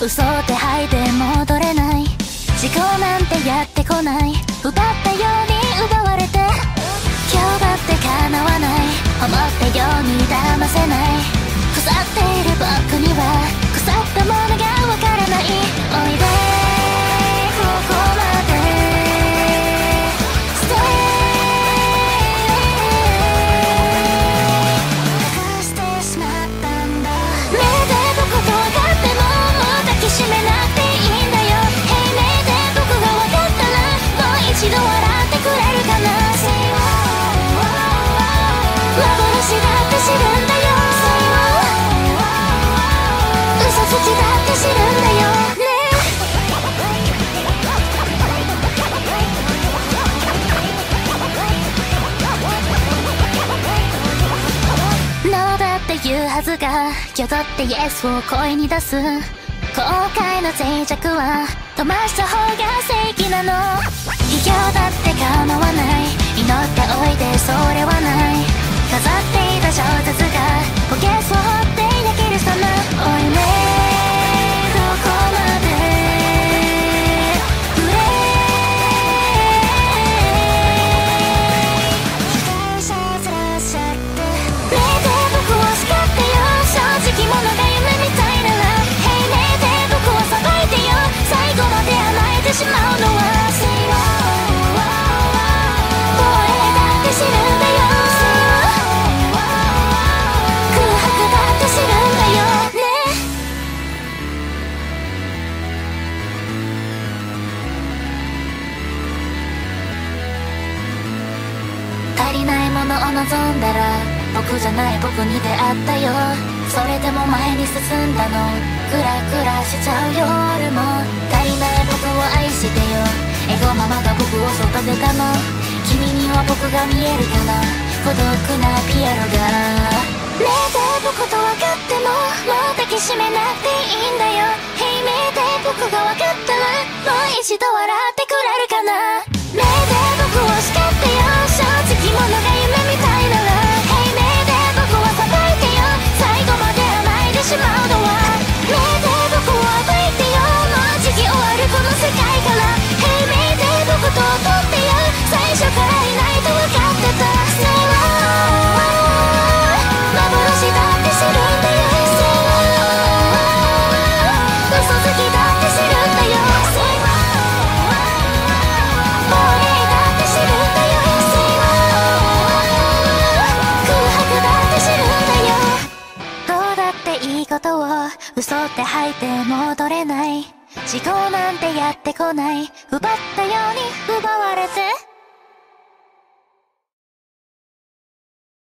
嘘って吐いて戻れない、時効なんてやってこない、奪ったように奪われて、今日だって叶わない、思ったように騙せない、腐っている僕には腐ったものがわからない。おいでここまで Stay 隠してしまったんだ。目で僕と分かってももう抱きしめなくていいんだよ。Hey 目で僕が分かったらもう一度笑ってくれるかな。幻だって知るんだよ、嘘つきだって知るんだよね。ノーだって言うはずが、今日だって Yes を声に出す。後悔の脆弱は飛ばした方が正義なの。卑怯だって構わない、祈っておいてそれはない、飾っていた小説がポケスを掘って焼ける様。おいねどこまで触れ被害者ずらしちゃって、目で僕を叱ってよ、正直者が夢みたいなら。Hey 目で僕を裁いてよ、最後まで甘えてしまうのは防衛だって知るんだよ、知るんだよね。足りないものを望んだら僕じゃない僕に出会ったよ。それでも前に進んだの、クラクラしちゃう夜も。足りない僕を愛してよ、エゴママが僕を育てたの。君には僕が見えるかな、孤独なピエロが。目で僕と分かってももう抱きしめなくていいんだよ。Hey 目で僕が分かったらもう一度笑ってくれるかな。目で僕を叱ってよ、正直者が夢みたいなら。Hey 目で僕を裁いてよ、最後まで甘えてしまうのは。目で僕を暴いてよ、もうじき終わるこの世界から。Hey 目で僕と取ってよ、最初からいないと分かってた。幻だって知るんだよ、嘘つきだって知るんだよ、亡霊だって知るんだよ、空白だって知るんだよ。どうだっていいことを嘘って吐いて戻れない、時効なんてやってこない、奪ったように奪われて